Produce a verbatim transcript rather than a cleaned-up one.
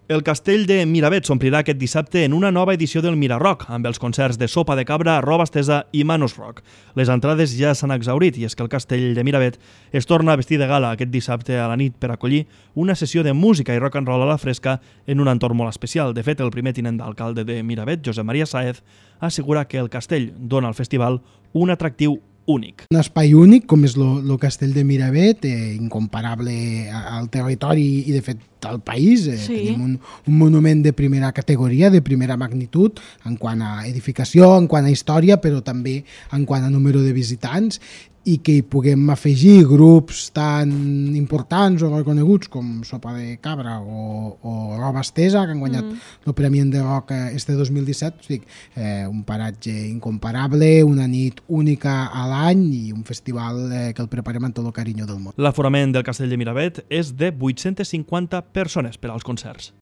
El castell de Miravet s'omplirà aquest dissabte en una nova edició del Mirarock, amb els concerts de Sopa de Cabra, Roba Estesa i Manus Rock. Les entrades ja s'han exhaurit i és que el castell de Miravet es torna a vestir de gala aquest dissabte a la nit per acollir una sessió de música i rock and roll a la fresca en un entorn molt especial. De fet, el primer tinent d'alcalde de Miravet, Josep Maria Sáez, assegura que el castell dona al festival un atractiu únic. Un espai únic, com és el castell de Miravet, eh, incomparable al territori i, de fet, al país. Eh, sí. Tenim un, un monument de primera categoria, de primera magnitud, en quant a edificació, en quant a història, però també en quant a número de visitants, i que hi puguem afegir grups tan importants o reconeguts com Sopa de Cabra o, o Roba Estesa, que han guanyat mm. el Premi de Rock este dos mil disset. O sigui, eh, un paratge incomparable, una nit única a l'any i un festival eh, que el preparem amb tot el carinyo del món. L'aforament del castell de Miravet és de vuit-centes cinquanta persones per als concerts.